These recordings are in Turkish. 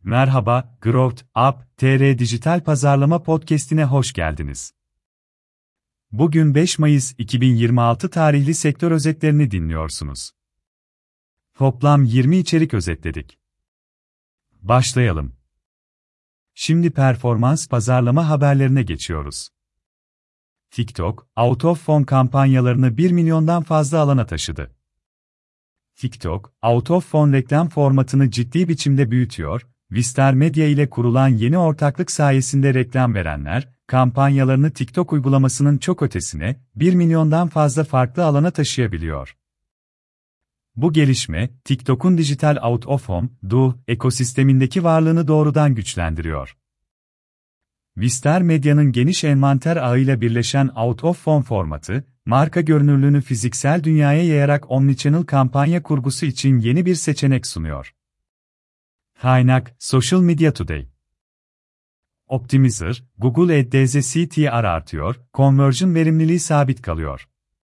Merhaba, Growth Up TR Dijital Pazarlama Podcast'ine hoş geldiniz. Bugün 5 Mayıs 2026 tarihli sektör özetlerini dinliyorsunuz. Toplam 20 içerik özetledik. Başlayalım. Şimdi performans pazarlama haberlerine geçiyoruz. TikTok, Out of Phone kampanyalarını 1 milyondan fazla alana taşıdı. TikTok, Out of Phone reklam formatını ciddi biçimde büyütüyor. Vistar Medya ile kurulan yeni ortaklık sayesinde reklam verenler, kampanyalarını TikTok uygulamasının çok ötesine, 1 milyondan fazla farklı alana taşıyabiliyor. Bu gelişme, TikTok'un dijital out of home, ekosistemindeki varlığını doğrudan güçlendiriyor. Vistar Medya'nın geniş envanter ağıyla birleşen out of home formatı, marka görünürlüğünü fiziksel dünyaya yayarak omnichannel kampanya kurgusu için yeni bir seçenek sunuyor. Kaynak: Social Media Today. Optimizer, Google Ads'e CTR artıyor, conversion verimliliği sabit kalıyor.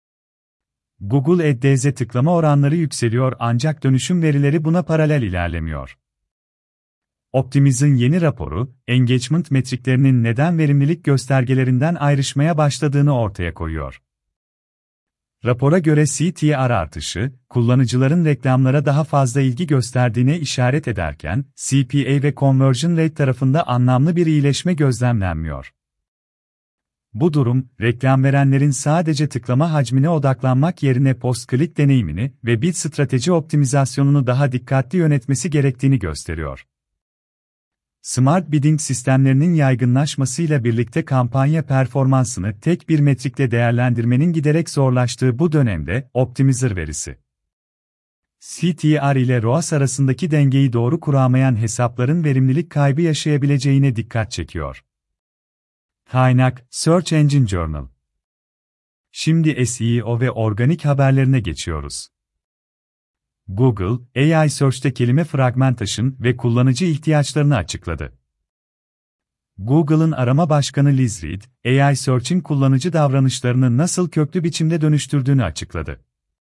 Google Ads'e tıklama oranları yükseliyor ancak dönüşüm verileri buna paralel ilerlemiyor. Optimizer'ın yeni raporu, engagement metriklerinin neden verimlilik göstergelerinden ayrışmaya başladığını ortaya koyuyor. Rapora göre CTR artışı, kullanıcıların reklamlara daha fazla ilgi gösterdiğine işaret ederken, CPA ve conversion rate tarafında anlamlı bir iyileşme gözlemlenmiyor. Bu durum, reklam verenlerin sadece tıklama hacmine odaklanmak yerine post-click deneyimini ve bid strateji optimizasyonunu daha dikkatli yönetmesi gerektiğini gösteriyor. Smart bidding sistemlerinin yaygınlaşmasıyla birlikte kampanya performansını tek bir metrikle değerlendirmenin giderek zorlaştığı bu dönemde, Optimizer verisi, CTR ile ROAS arasındaki dengeyi doğru kuramayan hesapların verimlilik kaybı yaşayabileceğine dikkat çekiyor. Kaynak: Search Engine Journal. Şimdi SEO ve organik haberlerine geçiyoruz. Google, AI Search'te kelime fragmentation ve kullanıcı ihtiyaçlarını açıkladı. Google'ın arama başkanı Liz Reed, AI Search'in kullanıcı davranışlarını nasıl köklü biçimde dönüştürdüğünü açıkladı.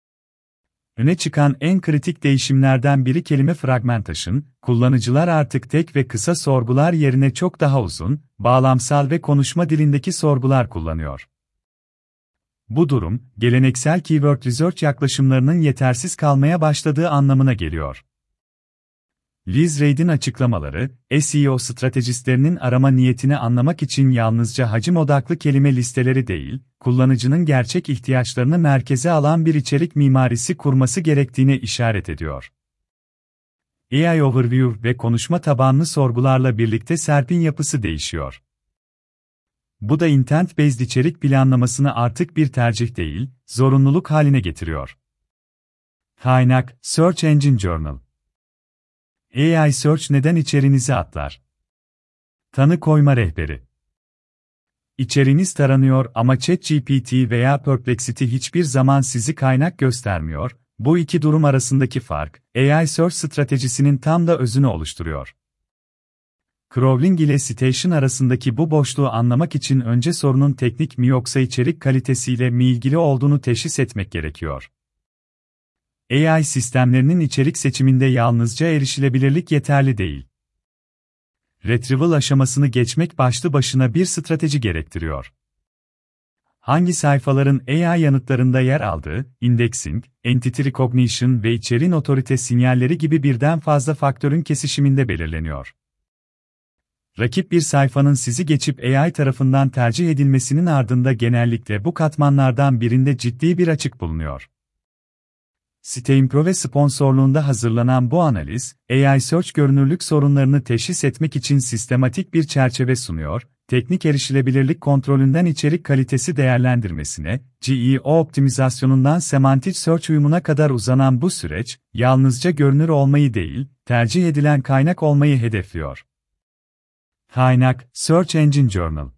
Öne çıkan en kritik değişimlerden biri kelime fragmentation, kullanıcılar artık tek ve kısa sorgular yerine çok daha uzun, bağlamsal ve konuşma dilindeki sorgular kullanıyor. Bu durum, geleneksel keyword research yaklaşımlarının yetersiz kalmaya başladığı anlamına geliyor. Liz Reed'in açıklamaları, SEO stratejistlerinin arama niyetini anlamak için yalnızca hacim odaklı kelime listeleri değil, kullanıcının gerçek ihtiyaçlarını merkeze alan bir içerik mimarisi kurması gerektiğine işaret ediyor. AI Overview ve konuşma tabanlı sorgularla birlikte SERP'in yapısı değişiyor. Bu da intent-based içerik planlamasını artık bir tercih değil, zorunluluk haline getiriyor. Kaynak: Search Engine Journal. AI Search neden içeriğinizi atlar? Tanı koyma rehberi. İçeriğiniz taranıyor ama ChatGPT veya Perplexity hiçbir zaman sizi kaynak göstermiyor. Bu iki durum arasındaki fark, AI Search stratejisinin tam da özünü oluşturuyor. Crawling ile citation arasındaki bu boşluğu anlamak için önce sorunun teknik mi yoksa içerik kalitesiyle mi ilgili olduğunu teşhis etmek gerekiyor. AI sistemlerinin içerik seçiminde yalnızca erişilebilirlik yeterli değil. Retrieval aşamasını geçmek başlı başına bir strateji gerektiriyor. Hangi sayfaların AI yanıtlarında yer aldığı, indexing, entity recognition ve içeriğin otorite sinyalleri gibi birden fazla faktörün kesişiminde belirleniyor. Rakip bir sayfanın sizi geçip AI tarafından tercih edilmesinin ardında genellikle bu katmanlardan birinde ciddi bir açık bulunuyor. Steimpro ve sponsorluğunda hazırlanan bu analiz, AI Search görünürlük sorunlarını teşhis etmek için sistematik bir çerçeve sunuyor, teknik erişilebilirlik kontrolünden içerik kalitesi değerlendirmesine, GEO optimizasyonundan semantik search uyumuna kadar uzanan bu süreç, yalnızca görünür olmayı değil, tercih edilen kaynak olmayı hedefliyor. Kaynak: Search Engine Journal.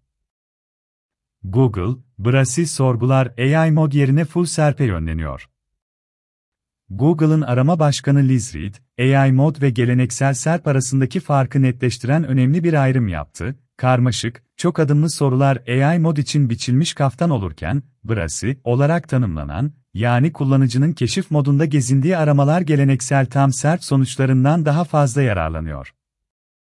Google, Brasil sorgular AI mod yerine full SERP'e yönleniyor. Google'ın arama başkanı Liz Reed, AI mod ve geleneksel SERP arasındaki farkı netleştiren önemli bir ayrım yaptı. Karmaşık, çok adımlı sorular AI mod için biçilmiş kaftan olurken, Brasil olarak tanımlanan, yani kullanıcının keşif modunda gezindiği aramalar geleneksel tam SERP sonuçlarından daha fazla yararlanıyor.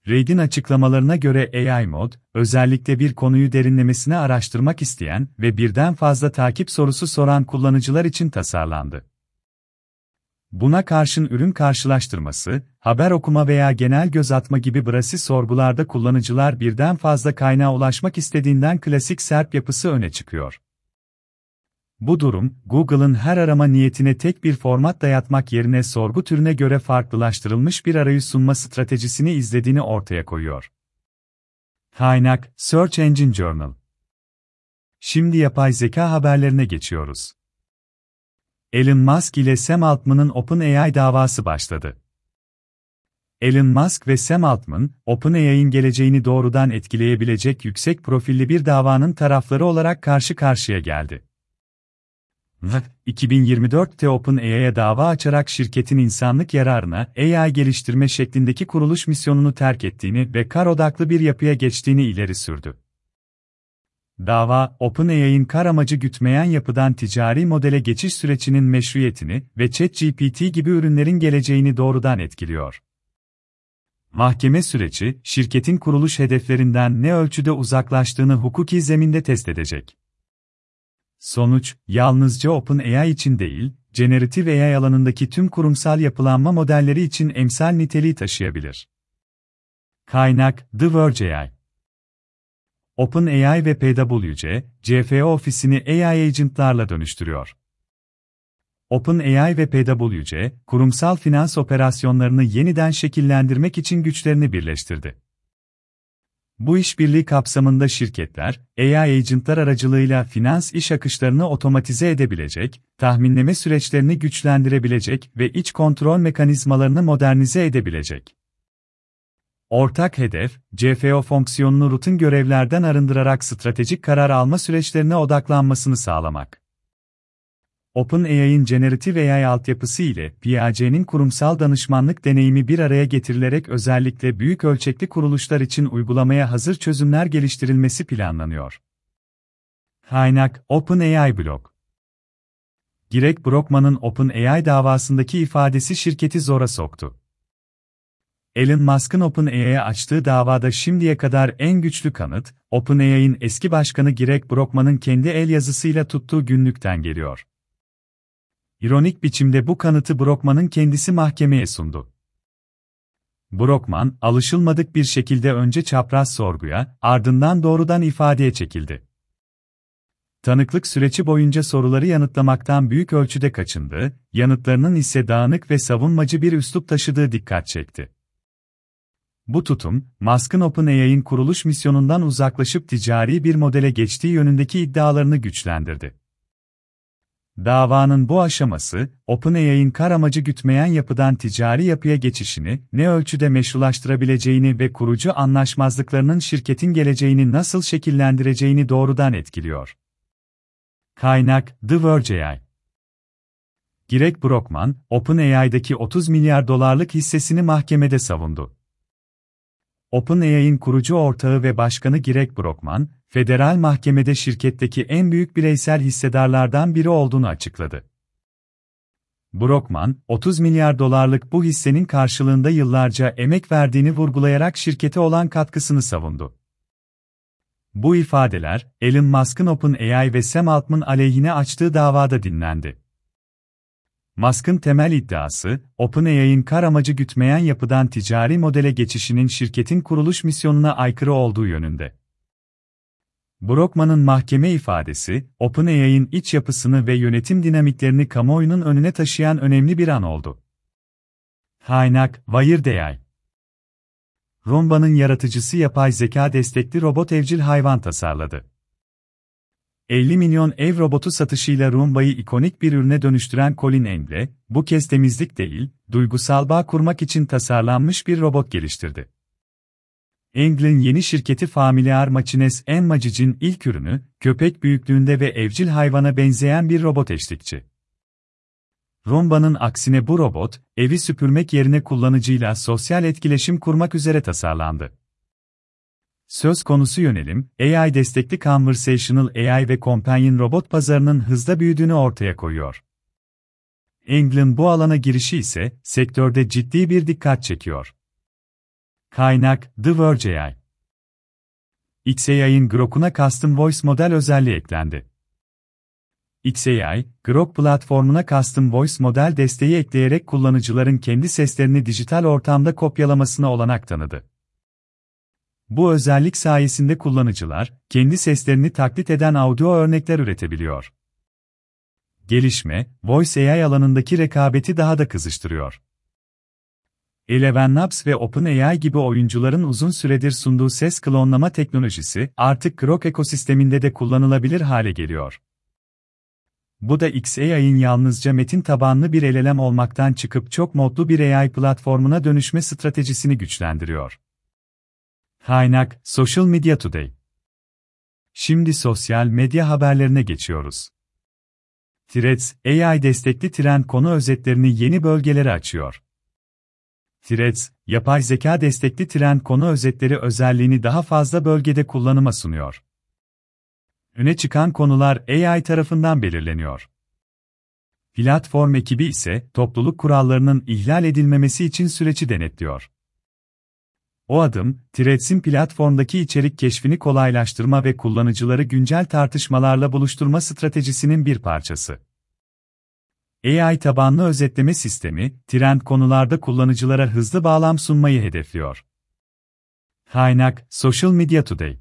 Reid'in açıklamalarına göre AI Mod, özellikle bir konuyu derinlemesine araştırmak isteyen ve birden fazla takip sorusu soran kullanıcılar için tasarlandı. Buna karşın ürün karşılaştırması, haber okuma veya genel göz atma gibi basit sorgularda kullanıcılar birden fazla kaynağa ulaşmak istediğinden klasik SERP yapısı öne çıkıyor. Bu durum, Google'ın her arama niyetine tek bir format dayatmak yerine sorgu türüne göre farklılaştırılmış bir arayüz sunma stratejisini izlediğini ortaya koyuyor. Kaynak: Search Engine Journal. Şimdi yapay zeka haberlerine geçiyoruz. Elon Musk ile Sam Altman'ın OpenAI davası başladı. Elon Musk ve Sam Altman, OpenAI'nin geleceğini doğrudan etkileyebilecek yüksek profilli bir davanın tarafları olarak karşı karşıya geldi. 2024'te OpenAI'ye dava açarak şirketin insanlık yararına AI geliştirme şeklindeki kuruluş misyonunu terk ettiğini ve kar odaklı bir yapıya geçtiğini ileri sürdü. Dava, OpenAI'nin kar amacı gütmeyen yapıdan ticari modele geçiş sürecinin meşruiyetini ve ChatGPT gibi ürünlerin geleceğini doğrudan etkiliyor. Mahkeme süreci, şirketin kuruluş hedeflerinden ne ölçüde uzaklaştığını hukuki zeminde test edecek. Sonuç, yalnızca OpenAI için değil, generatif AI alanındaki tüm kurumsal yapılanma modelleri için emsal niteliği taşıyabilir. Kaynak: The Verge AI. OpenAI ve PwC, CFO ofisini AI agentlarla dönüştürüyor. OpenAI ve PwC, kurumsal finans operasyonlarını yeniden şekillendirmek için güçlerini birleştirdi. Bu işbirliği kapsamında şirketler, AI agentlar aracılığıyla finans iş akışlarını otomatize edebilecek, tahminleme süreçlerini güçlendirebilecek ve iç kontrol mekanizmalarını modernize edebilecek. Ortak hedef, CFO fonksiyonunu rutin görevlerden arındırarak stratejik karar alma süreçlerine odaklanmasını sağlamak. OpenAI'nin generatif AI altyapısı ile PwC'nin kurumsal danışmanlık deneyimi bir araya getirilerek özellikle büyük ölçekli kuruluşlar için uygulamaya hazır çözümler geliştirilmesi planlanıyor. Kaynak: OpenAI Blog. Greg Brockman'ın OpenAI davasındaki ifadesi şirketi zora soktu. Elon Musk'ın OpenAI'ye açtığı davada şimdiye kadar en güçlü kanıt, OpenAI'nin eski başkanı Greg Brockman'ın kendi el yazısıyla tuttuğu günlükten geliyor. İronik biçimde bu kanıtı Brockman'ın kendisi mahkemeye sundu. Brockman, alışılmadık bir şekilde önce çapraz sorguya, ardından doğrudan ifadeye çekildi. Tanıklık süreci boyunca soruları yanıtlamaktan büyük ölçüde kaçındı, yanıtlarının ise dağınık ve savunmacı bir üslup taşıdığı dikkat çekti. Bu tutum, Musk'ın OpenAI'nin kuruluş misyonundan uzaklaşıp ticari bir modele geçtiği yönündeki iddialarını güçlendirdi. Davanın bu aşaması, OpenAI'nin kar amacı gütmeyen yapıdan ticari yapıya geçişini ne ölçüde meşrulaştırabileceğini ve kurucu anlaşmazlıklarının şirketin geleceğini nasıl şekillendireceğini doğrudan etkiliyor. Kaynak: The Verge AI. Greg Brockman, OpenAI'daki 30 milyar dolarlık hissesini mahkemede savundu. OpenAI'nin kurucu ortağı ve başkanı Greg Brockman, federal mahkemede şirketteki en büyük bireysel hissedarlardan biri olduğunu açıkladı. Brockman, 30 milyar dolarlık bu hissenin karşılığında yıllarca emek verdiğini vurgulayarak şirkete olan katkısını savundu. Bu ifadeler, Elon Musk'ın OpenAI ve Sam Altman aleyhine açtığı davada dinlendi. Musk'ın temel iddiası, OpenAI'nin kar amacı gütmeyen yapıdan ticari modele geçişinin şirketin kuruluş misyonuna aykırı olduğu yönünde. Brockman'ın mahkeme ifadesi, OpenAI'nin iç yapısını ve yönetim dinamiklerini kamuoyunun önüne taşıyan önemli bir an oldu. Kaynak: Wired AI. Roomba'nın yaratıcısı yapay zeka destekli robot evcil hayvan tasarladı. 50 milyon ev robotu satışıyla Roomba'yı ikonik bir ürüne dönüştüren Colin Angle, bu kez temizlik değil, duygusal bağ kurmak için tasarlanmış bir robot geliştirdi. Angle'in yeni şirketi Familiar Machines en Magic'in ilk ürünü, köpek büyüklüğünde ve evcil hayvana benzeyen bir robot eşlikçi. Roomba'nın aksine bu robot, evi süpürmek yerine kullanıcıyla sosyal etkileşim kurmak üzere tasarlandı. Söz konusu yönelim, AI destekli Conversational AI ve Companion robot pazarının hızla büyüdüğünü ortaya koyuyor. Angle'ın bu alana girişi ise, sektörde ciddi bir dikkat çekiyor. Kaynak: The Verge AI. xAI'ın Grok'una Custom Voice model özelliği eklendi. xAI, Grok platformuna Custom Voice model desteği ekleyerek kullanıcıların kendi seslerini dijital ortamda kopyalamasına olanak tanıdı. Bu özellik sayesinde kullanıcılar, kendi seslerini taklit eden audio örnekler üretebiliyor. Gelişme, Voice AI alanındaki rekabeti daha da kızıştırıyor. Eleven Labs ve OpenAI gibi oyuncuların uzun süredir sunduğu ses klonlama teknolojisi, artık Grok ekosisteminde de kullanılabilir hale geliyor. Bu da xAI'ın yalnızca metin tabanlı bir LLM olmaktan çıkıp çok modlu bir AI platformuna dönüşme stratejisini güçlendiriyor. Kaynak: Social Media Today. Şimdi sosyal medya haberlerine geçiyoruz. Threads, AI destekli trend konu özetlerini yeni bölgelere açıyor. Threads, yapay zeka destekli trend konu özetleri özelliğini daha fazla bölgede kullanıma sunuyor. Öne çıkan konular AI tarafından belirleniyor. Platform ekibi ise topluluk kurallarının ihlal edilmemesi için süreci denetliyor. O adım, Threads'in platformdaki içerik keşfini kolaylaştırma ve kullanıcıları güncel tartışmalarla buluşturma stratejisinin bir parçası. AI tabanlı özetleme sistemi, trend konularda kullanıcılara hızlı bağlam sunmayı hedefliyor. Kaynak: Social Media Today.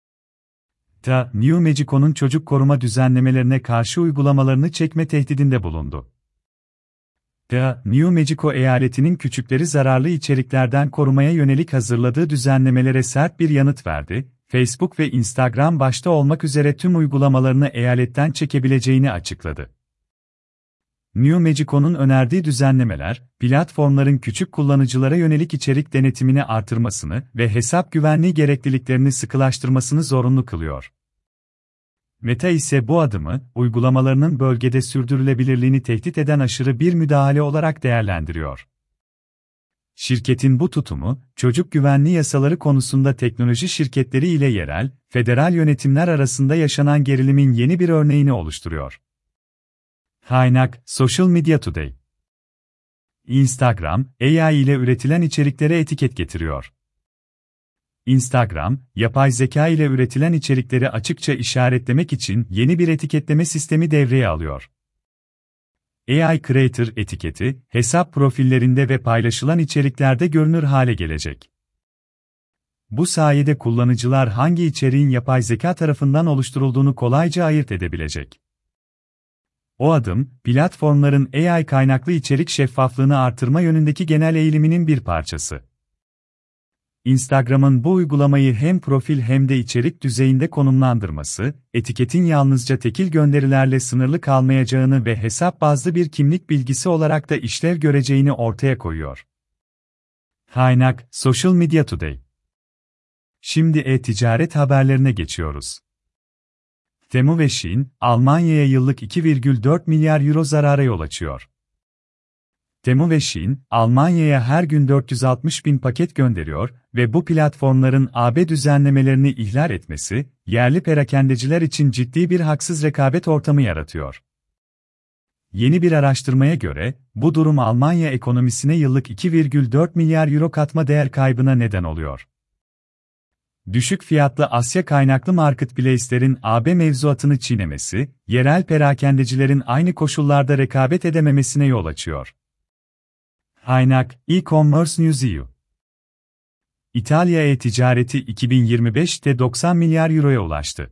New Mexico'nun çocuk koruma düzenlemelerine karşı uygulamalarını çekme tehdidinde bulundu. New Mexico eyaletinin küçükleri zararlı içeriklerden korumaya yönelik hazırladığı düzenlemelere sert bir yanıt verdi, Facebook ve Instagram başta olmak üzere tüm uygulamalarını eyaletten çekebileceğini açıkladı. New Mexico'nun önerdiği düzenlemeler, platformların küçük kullanıcılara yönelik içerik denetimini artırmasını ve hesap güvenliği gerekliliklerini sıkılaştırmasını zorunlu kılıyor. Meta ise bu adımı, uygulamalarının bölgede sürdürülebilirliğini tehdit eden aşırı bir müdahale olarak değerlendiriyor. Şirketin bu tutumu, çocuk güvenliği yasaları konusunda teknoloji şirketleri ile yerel, federal yönetimler arasında yaşanan gerilimin yeni bir örneğini oluşturuyor. Kaynak: Social Media Today. Instagram, AI ile üretilen içeriklere etiket getiriyor. Instagram, yapay zeka ile üretilen içerikleri açıkça işaretlemek için yeni bir etiketleme sistemi devreye alıyor. AI Creator etiketi, hesap profillerinde ve paylaşılan içeriklerde görünür hale gelecek. Bu sayede kullanıcılar hangi içeriğin yapay zeka tarafından oluşturulduğunu kolayca ayırt edebilecek. O adım, platformların AI kaynaklı içerik şeffaflığını artırma yönündeki genel eğiliminin bir parçası. Instagram'ın bu uygulamayı hem profil hem de içerik düzeyinde konumlandırması, etiketin yalnızca tekil gönderilerle sınırlı kalmayacağını ve hesap bazlı bir kimlik bilgisi olarak da işlev göreceğini ortaya koyuyor. Kaynak: Social Media Today. Şimdi e-ticaret haberlerine geçiyoruz. Temu ve Shein, Almanya'ya yıllık 2,4 milyar euro zarara yol açıyor. Temu ve Shein, Almanya'ya her gün 460 bin paket gönderiyor ve bu platformların AB düzenlemelerini ihlal etmesi, yerli perakendeciler için ciddi bir haksız rekabet ortamı yaratıyor. Yeni bir araştırmaya göre, bu durum Almanya ekonomisine yıllık 2,4 milyar euro katma değer kaybına neden oluyor. Düşük fiyatlı Asya kaynaklı marketplace'lerin AB mevzuatını çiğnemesi, yerel perakendecilerin aynı koşullarda rekabet edememesine yol açıyor. Kaynak: E-Commerce News.eu. İtalya e-ticareti 2025'te 90 milyar euroya ulaştı.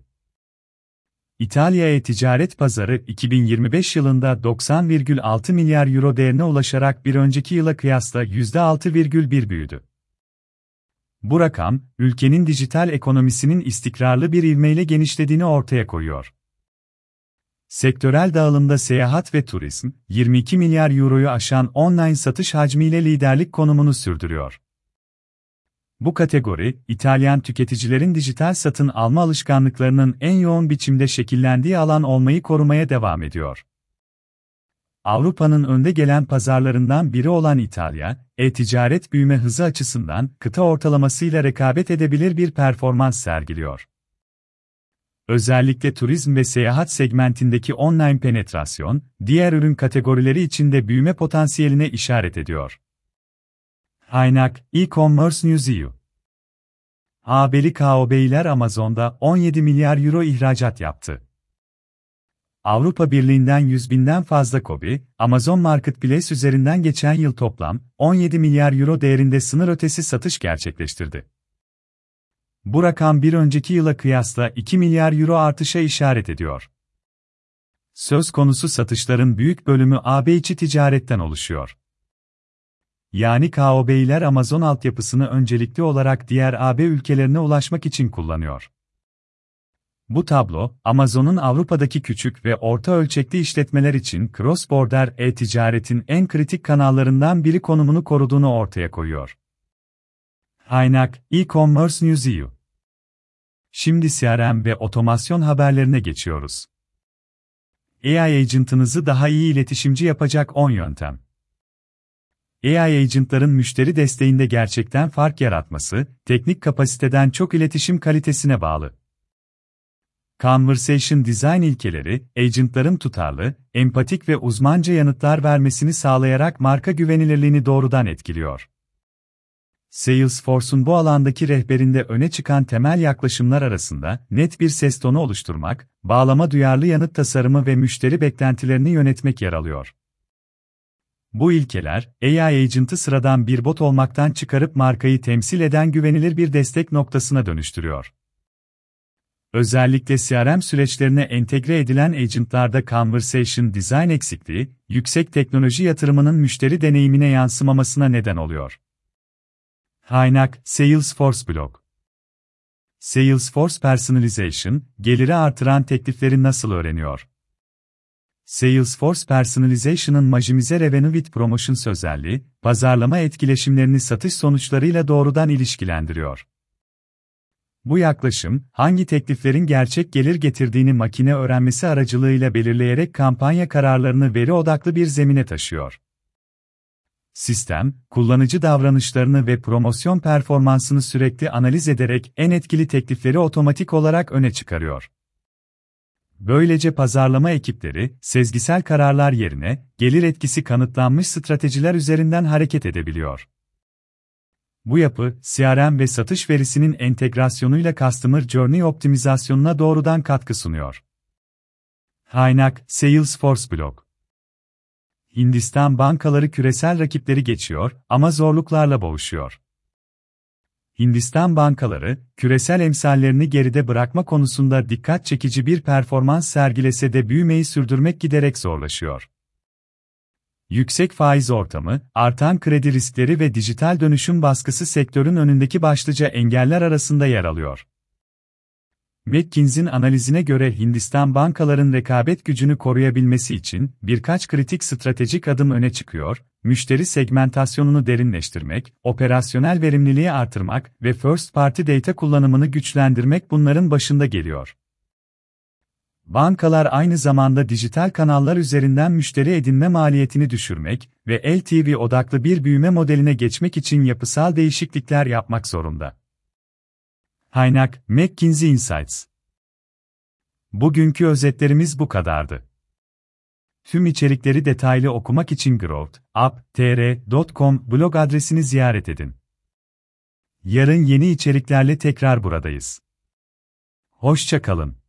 İtalya e-ticaret pazarı 2025 yılında 90,6 milyar euro değerine ulaşarak bir önceki yıla kıyasla %6,1 büyüdü. Bu rakam, ülkenin dijital ekonomisinin istikrarlı bir ivmeyle genişlediğini ortaya koyuyor. Sektörel dağılımda seyahat ve turizm, 22 milyar euroyu aşan online satış hacmiyle liderlik konumunu sürdürüyor. Bu kategori, İtalyan tüketicilerin dijital satın alma alışkanlıklarının en yoğun biçimde şekillendiği alan olmayı korumaya devam ediyor. Avrupa'nın önde gelen pazarlarından biri olan İtalya, e-ticaret büyüme hızı açısından kıta ortalamasıyla rekabet edebilir bir performans sergiliyor. Özellikle turizm ve seyahat segmentindeki online penetrasyon, diğer ürün kategorileri içinde büyüme potansiyeline işaret ediyor. Kaynak: E-Commerce Newsview. AB'li KOB'ler Amazon'da 17 milyar euro ihracat yaptı. Avrupa Birliği'nden 100.000'den fazla KOBİ, Amazon Marketplace üzerinden geçen yıl toplam 17 milyar euro değerinde sınır ötesi satış gerçekleştirdi. Bu rakam bir önceki yıla kıyasla 2 milyar euro artışa işaret ediyor. Söz konusu satışların büyük bölümü AB içi ticaretten oluşuyor. Yani KOBİ'ler Amazon altyapısını öncelikli olarak diğer AB ülkelerine ulaşmak için kullanıyor. Bu tablo, Amazon'un Avrupa'daki küçük ve orta ölçekli işletmeler için cross-border e-ticaretin en kritik kanallarından biri konumunu koruduğunu ortaya koyuyor. Kaynak: E-Commerce Newsview. Şimdi CRM ve otomasyon haberlerine geçiyoruz. AI Agent'ınızı daha iyi iletişimci yapacak 10 yöntem. AI Agent'ların müşteri desteğinde gerçekten fark yaratması, teknik kapasiteden çok iletişim kalitesine bağlı. Conversation Design ilkeleri, agentların tutarlı, empatik ve uzmanca yanıtlar vermesini sağlayarak marka güvenilirliğini doğrudan etkiliyor. Salesforce'un bu alandaki rehberinde öne çıkan temel yaklaşımlar arasında net bir ses tonu oluşturmak, bağlama duyarlı yanıt tasarımı ve müşteri beklentilerini yönetmek yer alıyor. Bu ilkeler, AI Agent'ı sıradan bir bot olmaktan çıkarıp markayı temsil eden güvenilir bir destek noktasına dönüştürüyor. Özellikle CRM süreçlerine entegre edilen agent'larda Conversation Design eksikliği, yüksek teknoloji yatırımının müşteri deneyimine yansımamasına neden oluyor. Kaynak: Salesforce Blog. Salesforce Personalization, geliri artıran teklifleri nasıl öğreniyor? Salesforce Personalization'ın Maximize Revenue with Promotions özelliği, pazarlama etkileşimlerini satış sonuçlarıyla doğrudan ilişkilendiriyor. Bu yaklaşım, hangi tekliflerin gerçek gelir getirdiğini makine öğrenmesi aracılığıyla belirleyerek kampanya kararlarını veri odaklı bir zemine taşıyor. Sistem, kullanıcı davranışlarını ve promosyon performansını sürekli analiz ederek en etkili teklifleri otomatik olarak öne çıkarıyor. Böylece pazarlama ekipleri, sezgisel kararlar yerine, gelir etkisi kanıtlanmış stratejiler üzerinden hareket edebiliyor. Bu yapı, CRM ve satış verisinin entegrasyonuyla Customer Journey optimizasyonuna doğrudan katkı sunuyor. Kaynak: Salesforce Blog. Hindistan bankaları küresel rakipleri geçiyor ama zorluklarla boğuşuyor. Hindistan bankaları, küresel emsallerini geride bırakma konusunda dikkat çekici bir performans sergilese de büyümeyi sürdürmek giderek zorlaşıyor. Yüksek faiz ortamı, artan kredi riskleri ve dijital dönüşüm baskısı sektörün önündeki başlıca engeller arasında yer alıyor. McKinsey'nin analizine göre Hindistan bankaların rekabet gücünü koruyabilmesi için birkaç kritik stratejik adım öne çıkıyor: müşteri segmentasyonunu derinleştirmek, operasyonel verimliliği artırmak ve first party data kullanımını güçlendirmek bunların başında geliyor. Bankalar aynı zamanda dijital kanallar üzerinden müşteri edinme maliyetini düşürmek ve LTV odaklı bir büyüme modeline geçmek için yapısal değişiklikler yapmak zorunda. Kaynak: McKinsey Insights. Bugünkü özetlerimiz bu kadardı. Tüm içerikleri detaylı okumak için growthup.tr.com blog adresini ziyaret edin. Yarın yeni içeriklerle tekrar buradayız. Hoşça kalın.